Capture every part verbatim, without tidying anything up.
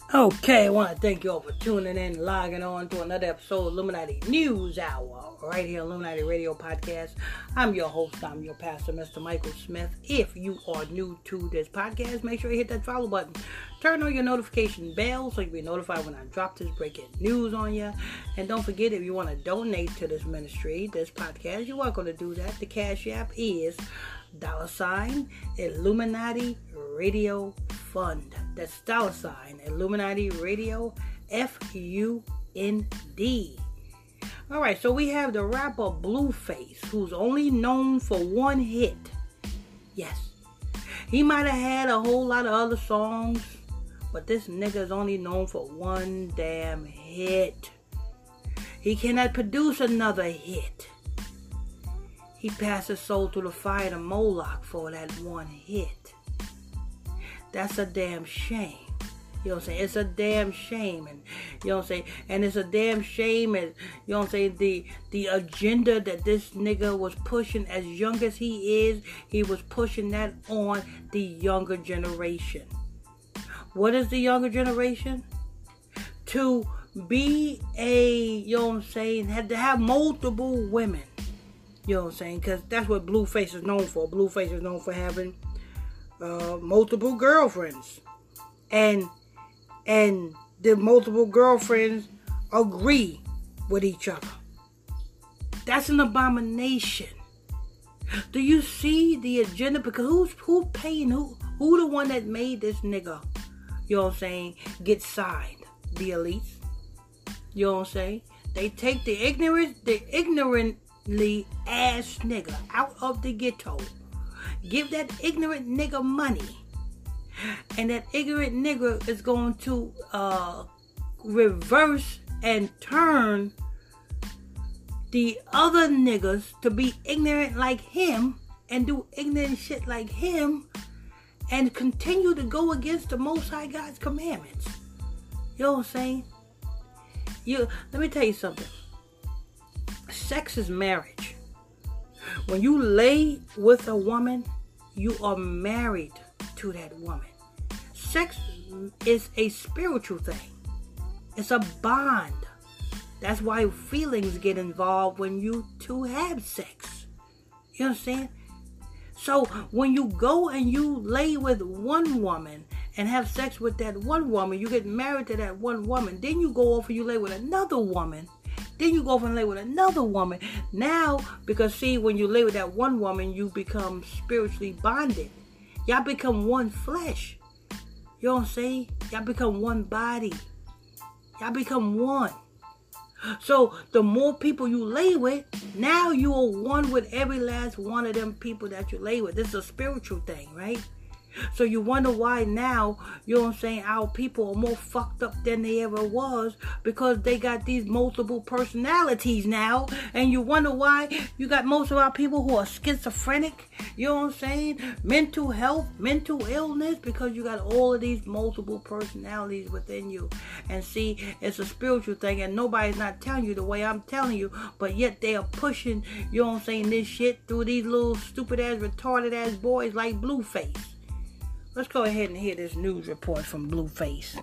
Okay, I want to thank you all for tuning in, logging on to another episode of Illuminati News Hour, right here on Illuminati Radio Podcast. I'm your host, I'm your pastor, Mister Michael Smith. If you are new to this podcast, make sure you hit that follow button. Turn on your notification bell so you'll be notified when I drop this breaking news on you. And don't forget, if you want to donate to this ministry, this podcast, you're welcome to do that. The Cash App is dollar sign Illuminati Radio Fund. That's dollar sign Illuminati Radio F U N D. Alright, so we have the rapper Blueface, who's only known for one hit. Yes. He might have had a whole lot of other songs, but this nigga is only known for one damn hit. He cannot produce another hit. He passed his soul through the fire to Moloch for that one hit. That's a damn shame. You know what I'm saying? It's a damn shame. And you know what I'm saying? And it's a damn shame. And you know what I'm saying? The the agenda that this nigga was pushing, as young as he is, he was pushing that on the younger generation. What is the younger generation? To be a, you know what I'm saying, had to have multiple women. You know what I'm saying? Because that's what Blueface is known for. Blueface is known for having uh, multiple girlfriends. And and the multiple girlfriends agree with each other. That's an abomination. Do you see the agenda? Because who's who's paying? Who who the one that made this nigga, you know what I'm saying, get signed? The elites. You know what I'm saying? They take the ignorant, the ignorant ass nigga out of the ghetto, give that ignorant nigga money, and that ignorant nigga is going to uh, reverse and turn the other niggas to be ignorant like him and do ignorant shit like him and continue to go against the Most High God's commandments. You know what I'm saying? You, let me tell you something. Sex is marriage. When you lay with a woman, you are married to that woman. Sex is a spiritual thing. It's a bond. That's why feelings get involved when you two have sex. You understand? So when you go and you lay with one woman and have sex with that one woman, you get married to that one woman, then you go off and you lay with another woman. Then you go off and lay with another woman. Now, because see, when you lay with that one woman, you become spiritually bonded. Y'all become one flesh. You know what I'm saying? Y'all become one body. Y'all become one. So, the more people you lay with, now you are one with every last one of them people that you lay with. This is a spiritual thing, right? So you wonder why now, you know what I'm saying, our people are more fucked up than they ever was, because they got these multiple personalities now, and you wonder why you got most of our people who are schizophrenic, you know what I'm saying, mental health, mental illness, because you got all of these multiple personalities within you. And see, it's a spiritual thing, and nobody's not telling you the way I'm telling you, but yet they are pushing, you know what I'm saying, this shit through these little stupid ass, retarded ass boys like Blueface. Let's go ahead and hear this news report from Blueface.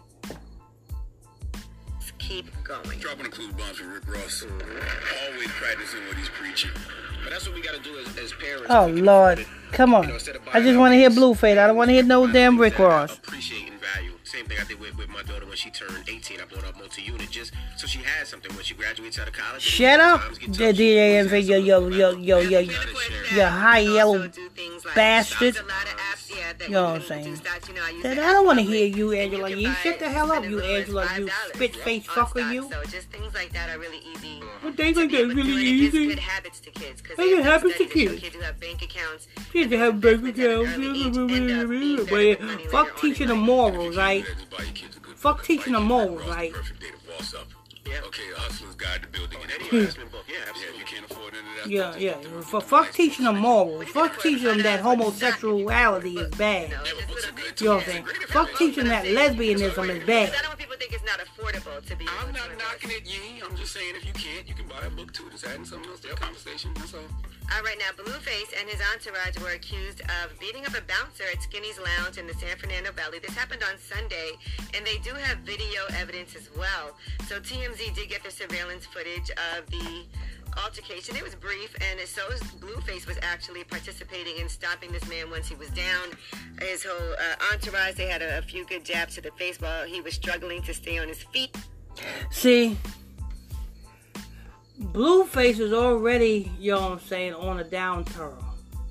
Let's keep going. Dropping the clue bombs for Rick Ross. Mm-hmm. Always practicing what he's preaching. But that's what we got to do as, as parents. Oh, Lord. Come on. You know, I just want to hear Blueface. I don't want to hear no damn Rick Ross. Appreciating value. Same thing I did with, with my daughter when she turned eighteen. I bought her multi-unit just so she had something when she graduates out of college. Shut up, the D J M V, yo, yo, yo, yo, yo, yo, high yellow bastard. You know what I'm saying? That I don't want to hear you, Angela. You shut the hell up, you Angela. You spit face fucker, you. So just things like that are really easy. Well, things like that are really easy. Good habits to kids. Because they good habits to kids. Kids who have bank accounts. Kids who have bank accounts. But fuck teaching them morals, right? Fuck teaching them morals, right? Yeah. Okay, a hustler's guide to building an investment book. Yeah, absolutely. You can't afford any of that. Yeah, yeah. For fuck teaching them morals. Fuck teaching them that homosexuality is bad. You know what I'm saying? Fuck teaching that lesbianism is bad. I don't want people to think it's not affordable to be. I'm not knocking it, Yee. I'm just saying if you can't, you can buy a book too. Just adding something else to the conversation. That's all. All right, now, Blueface and his entourage were accused of beating up a bouncer at Skinny's Lounge in the San Fernando Valley. This happened on Sunday, and they do have video evidence as well. So T M Z did get the surveillance footage of the altercation. It was brief, and so Blueface was actually participating in stopping this man once he was down. His whole uh, entourage, they had a, a few good jabs to the face while he was struggling to stay on his feet. See, Blueface is already, you know what I'm saying, on a downturn.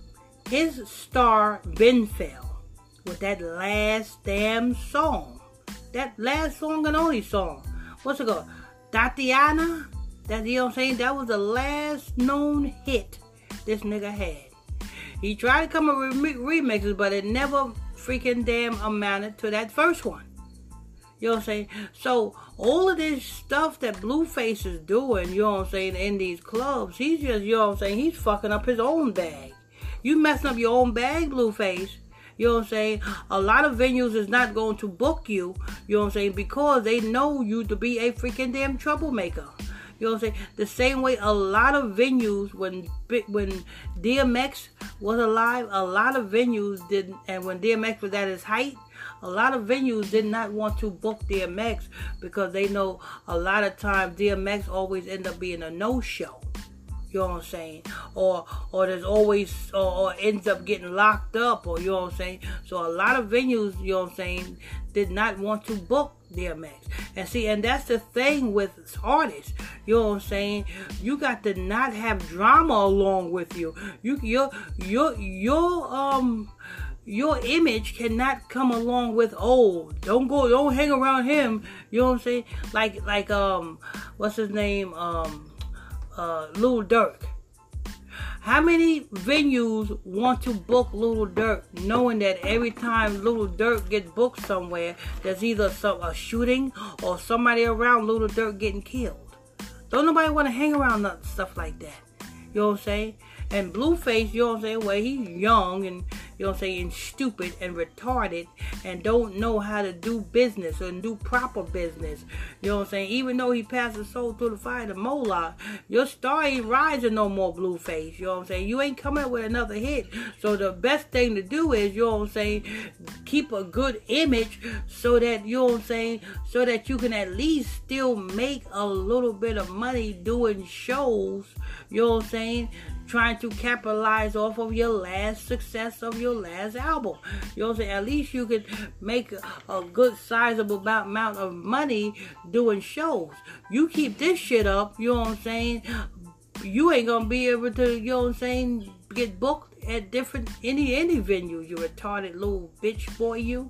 His star been fell with that last damn song. That last song and only song. What's it called? Tatiana? That, you know what I'm saying? That was the last known hit this nigga had. He tried to come up with remixes, but it never freaking damn amounted to that first one. You know what I'm saying? So, all of this stuff that Blueface is doing, you know what I'm saying, in these clubs, he's just, you know what I'm saying, he's fucking up his own bag. You messing up your own bag, Blueface. You know what I'm saying? A lot of venues is not going to book you, you know what I'm saying, because they know you to be a freaking damn troublemaker. You know what I'm saying? The same way a lot of venues, when when D M X was alive, a lot of venues didn't, and when D M X was at his height, a lot of venues did not want to book D M X because they know a lot of times D M X always end up being a no-show. You know what I'm saying? Or or there's always, or, or ends up getting locked up, or you know what I'm saying? So a lot of venues, you know what I'm saying, did not want to book D M X. And see, and that's the thing with artists. You know what I'm saying? You got to not have drama along with you. You your your your um your image cannot come along with, oh, don't go, don't hang around him. You know what I'm saying? Like like um what's his name? Um uh Lil Durk. How many venues want to book Lil Durk knowing that every time Lil Durk gets booked somewhere, there's either some, a shooting or somebody around Lil Durk getting killed? Don't nobody want to hang around stuff like that. You know what I'm saying? And Blueface, you know what I'm saying, well, he's young and, you know what I'm saying, and stupid and retarded and don't know how to do business and do proper business. You know what I'm saying? Even though he passed his soul through the fire to Moloch, your star ain't rising no more, Blueface. You know what I'm saying? You ain't coming up with another hit. So the best thing to do is, you know what I'm saying, keep a good image so that, you know what I'm saying, so that you can at least still make a little bit of money doing shows, you know what I'm saying, trying to capitalize off of your last success of your last album. You know what I'm saying? At least you could make a, a good sizable amount of money doing shows. You keep this shit up, you know what I'm saying, you ain't gonna be able to, you know what I'm saying, get booked at different, any, any venue, you retarded little bitch boy, you.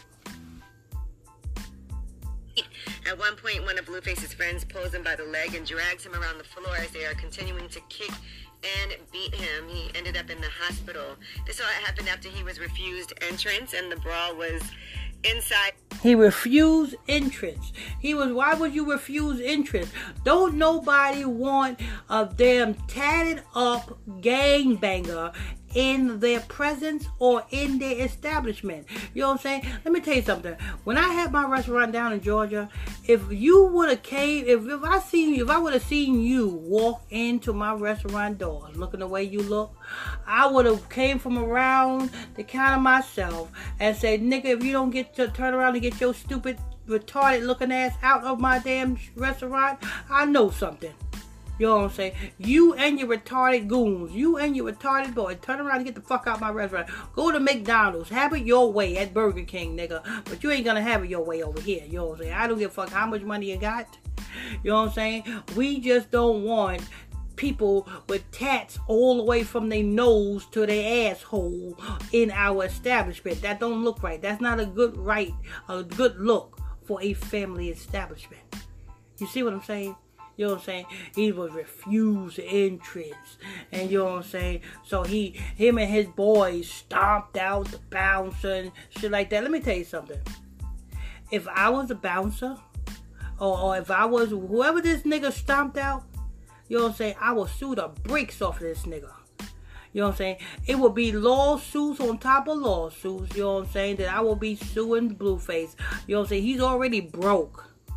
At one point, one of Blueface's friends pulls him by the leg and drags him around the floor as they are continuing to kick and beat him. He ended up in the hospital. This all happened after he was refused entrance and the brawl was inside. He refused entrance. He was, why would you refuse entrance? Don't nobody want a damn tatted up gangbanger in their presence or in their establishment. You know what I'm saying? Let me tell you something. When I had my restaurant down in Georgia, if you would have came, if, if I seen you, if I would have seen you walk into my restaurant doors looking the way you look, I would have came from around the counter myself and said, nigga, if you don't get to turn around and get your stupid, retarded looking ass out of my damn restaurant, I know something. You know what I'm saying? You and your retarded goons, you and your retarded boy, turn around and get the fuck out my restaurant. Go to McDonald's. Have it your way at Burger King, nigga. But you ain't gonna have it your way over here. You know what I'm saying? I don't give a fuck how much money you got. You know what I'm saying? We just don't want people with tats all the way from their nose to their asshole in our establishment. That don't look right. That's not a good right, a good look for a family establishment. You see what I'm saying? You know what I'm saying? He was refused entrance. And you know what I'm saying? So he, him and his boys stomped out the bouncer and shit like that. Let me tell you something. If I was a bouncer, or, or if I was, whoever this nigga stomped out, you know what I'm saying? I will sue the bricks off of this nigga. You know what I'm saying? It will be lawsuits on top of lawsuits. You know what I'm saying? That I will be suing Blueface. You know what I'm saying? He's already broke.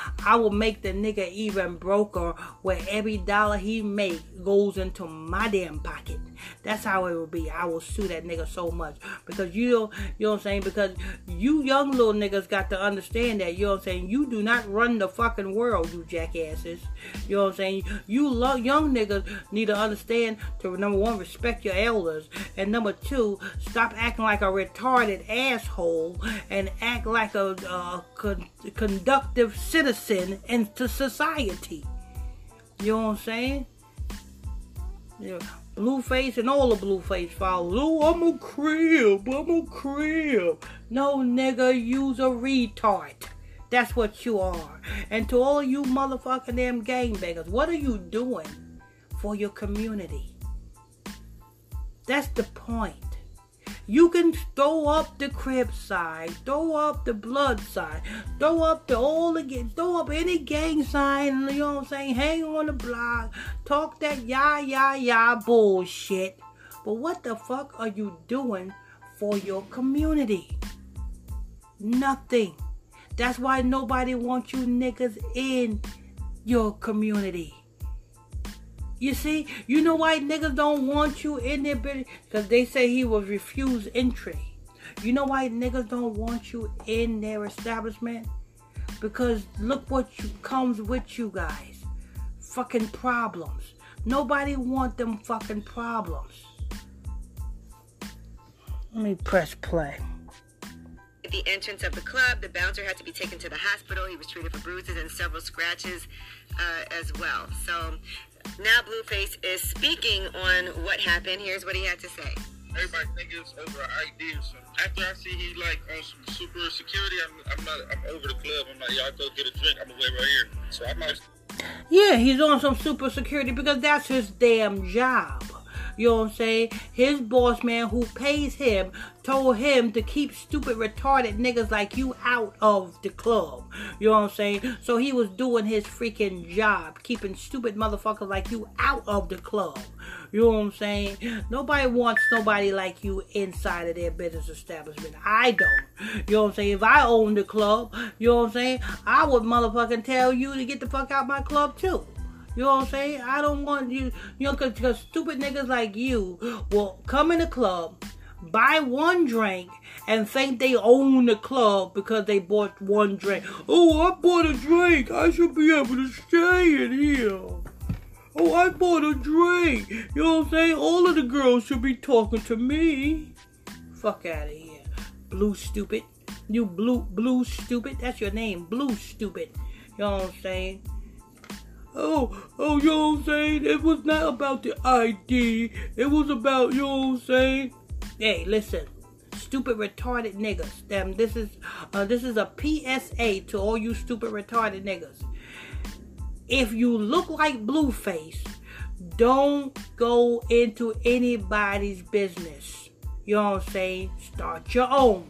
I will make the nigga even broker, where every dollar he make goes into my damn pocket. That's how it will be. I will sue that nigga so much. Because you know, you know what I'm saying? Because you young little niggas got to understand that, you know what I'm saying? You do not run the fucking world, you jackasses. You know what I'm saying? You lo- young niggas need to understand to, number one, respect your elders. And number two, stop acting like a retarded asshole and act like a, a con- conductive citizen into society. You know what I'm saying? Yeah. Blueface and all the Blueface followers. Oh, I'm a crib. I'm a crib. No, nigga, you's a retard. That's what you are. And to all you motherfucking damn gangbangers, what are you doing for your community? That's the point. You can throw up the crib side, throw up the blood side, throw up the all the throw up any gang sign, you know what I'm saying, hang on the block, talk that yah yah yah bullshit. But what the fuck are you doing for your community? Nothing. That's why nobody wants you niggas in your community. You see, you know why niggas don't want you in their business? Because they say he was refused entry. You know why niggas don't want you in their establishment? Because look what you, comes with you guys. Fucking problems. Nobody want them fucking problems. Let me press play. At the entrance of the club, the bouncer had to be taken to the hospital. He was treated for bruises and several scratches uh, as well. So now Blueface is speaking on what happened. Here's what he had to say. Everybody think it's over an I D or something. After I see he like on some super security, I'm, I'm not. I'm over the club. I'm like, y'all go get a drink. I'm gonna wait right here. So I might. Yeah, he's on some super security because that's his damn job. You know what I'm saying? His boss man who pays him told him to keep stupid retarded niggas like you out of the club. You know what I'm saying? So he was doing his freaking job, keeping stupid motherfuckers like you out of the club. You know what I'm saying? Nobody wants nobody like you inside of their business establishment. I don't. You know what I'm saying? If I owned the club, you know what I'm saying? I would motherfucking tell you to get the fuck out my club too. You know what I'm saying? I don't want you, you know, because stupid niggas like you will come in the club, buy one drink, and think they own the club because they bought one drink. Oh, I bought a drink. I should be able to stay in here. Oh, I bought a drink. You know what I'm saying? All of the girls should be talking to me. Fuck out of here. Blue stupid. You blue, blue stupid. That's your name. Blue stupid. You know what I'm saying? Oh, oh, you know what I'm saying? It was not about the I D. It was about, you know what I'm saying? Hey, listen. Stupid retarded niggas. Damn, this is, uh, this is a P S A to all you stupid retarded niggas. If you look like Blueface, don't go into anybody's business. You know what I'm saying? Start your own.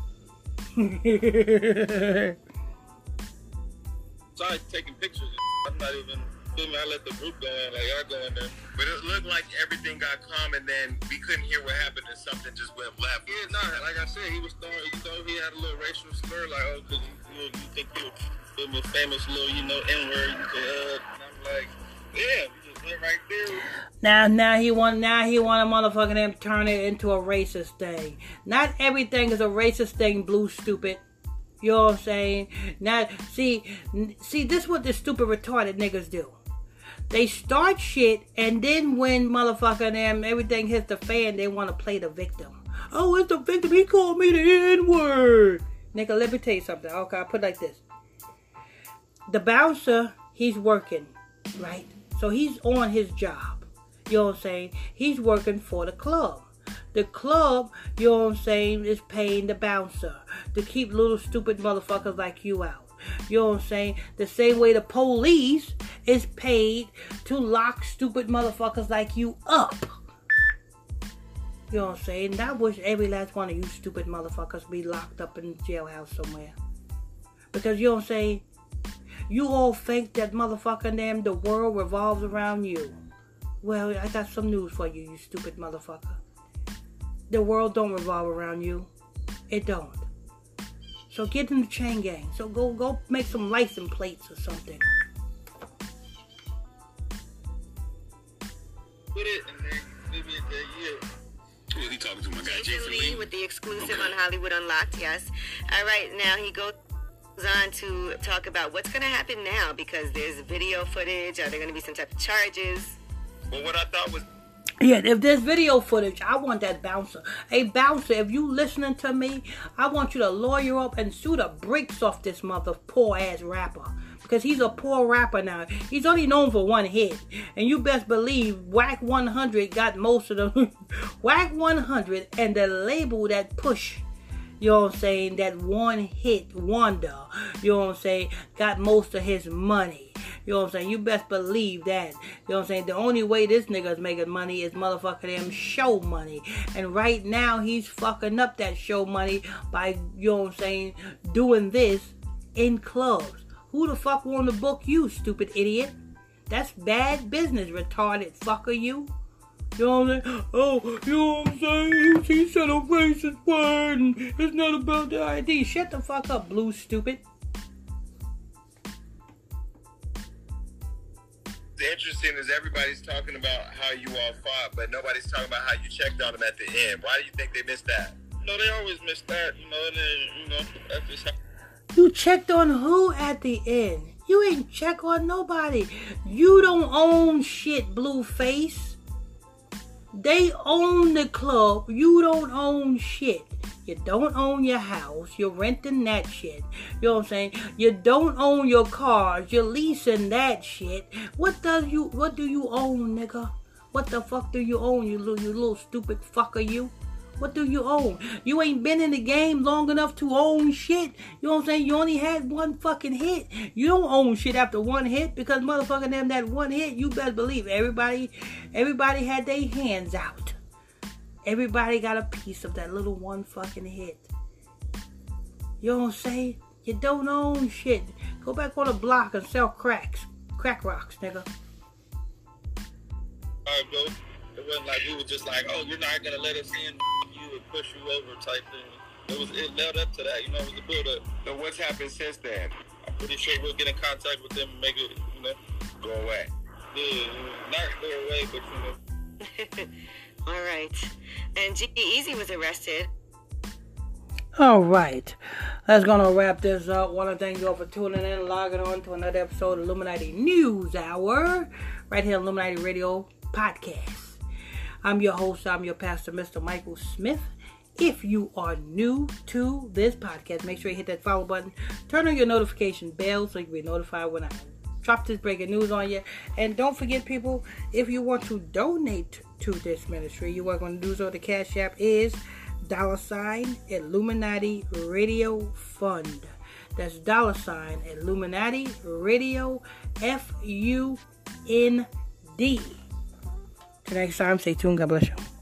Sorry, taking pictures. I'm not even. I let the group go in, like y'all go in there. But it looked like everything got calm, and then we couldn't hear what happened, and something just went left. Yeah, no, like I said, he was throwing. He thought he had a little racial slur, like, oh, cause you, you, you think you're a famous little, you know, N-word. You could, uh, and I'm like, yeah, we just went right there. Now, now he want, now he want a motherfucking them turn it into a racist thing. Not everything is a racist thing, Blue stupid. You know what I'm saying? Now, see, see, this is what the stupid retarded niggas do. They start shit, and then when motherfucker them everything hits the fan, they want to play the victim. Oh, it's the victim. He called me the N-word. Nigga, let me tell you something. Okay, I'll put it like this. The bouncer, he's working, right? So he's on his job. You know what I'm saying? He's working for the club. The club, you know what I'm saying, is paying the bouncer to keep little stupid motherfuckers like you out. You know what I'm saying? The same way the police is paid to lock stupid motherfuckers like you up. You know what I'm saying? And I wish every last one of you stupid motherfuckers be locked up in the jailhouse somewhere. Because you know what I'm saying? You all think that motherfucker damn the world revolves around you. Well, I got some news for you, you stupid motherfucker. The world don't revolve around you. It don't. So get in the chain gang. So go go make some license plates or something. Put it and then maybe a day, yeah. Who is he talking to? My guy, Jason Lee with the exclusive Okay. on Hollywood Unlocked, yes. All right, now he goes on to talk about what's going to happen now because there's video footage. Are there going to be some type of charges? But what I thought was Yeah, if there's video footage, I want that bouncer. Hey, bouncer, if you listening to me, I want you to lawyer up and sue the brakes off this mother poor-ass rapper. Because he's a poor rapper now. He's only known for one hit. And you best believe Whack one hundred got most of them. Whack one hundred and the label that push, you know what I'm saying, that one hit wonder, you know what I'm saying, got most of his money. You know what I'm saying? You best believe that. You know what I'm saying? The only way this nigga's making money is motherfucking them show money. And right now, he's fucking up that show money by, you know what I'm saying, doing this in clubs. Who the fuck want to book you, stupid idiot? That's bad business, retarded fucker you. You know what I'm saying? Oh, you know what I'm saying? He, he said a racist word and it's not about the I D. Shut the fuck up, blue stupid. What's interesting is everybody's talking about how you all fought, but nobody's talking about how you checked on them at the end. Why do you think they missed that? no, they always miss that, you know, and then, you know, that's just how. You checked on who at the end? You ain't check on nobody. You don't own shit, Blueface. They own the club. You don't own shit. You don't own your house. You're renting that shit. You know what I'm saying? You don't own your cars. You're leasing that shit. What does you? What do you own, nigga? What the fuck do you own, you little, you little stupid fucker, you? What do you own? You ain't been in the game long enough to own shit. You know what I'm saying? You only had one fucking hit. You don't own shit after one hit because motherfucking them that one hit, you best believe everybody, everybody had their hands out. Everybody got a piece of that little one fucking hit. You know what I'm saying? You don't own shit. Go back on the block and sell cracks. Crack rocks, nigga. Alright, bro. It wasn't like we were just like, oh, you're not gonna let us in you and push you over type thing. It was it led up to that, you know, it was a build up. So what's happened since then? I'm pretty sure we'll get in contact with them and make it, you know, Go away. yeah, not go away, but you know. All right. And G-Eazy was arrested. All right. That's going to wrap this up. Want to thank you all for tuning in and logging on to another episode of Illuminati News Hour right here on Illuminati Radio Podcast. I'm your host. I'm your pastor, Mister Michael Smith. If you are new to this podcast, make sure you hit that follow button. Turn on your notification bell so you can be notified when I drop this breaking news on you. And don't forget, people, if you want to donate to this ministry, you are going to do so. The Cash App is dollar sign Illuminati Radio Fund. That's dollar sign Illuminati Radio F U N D. Till next time, stay tuned. God bless you.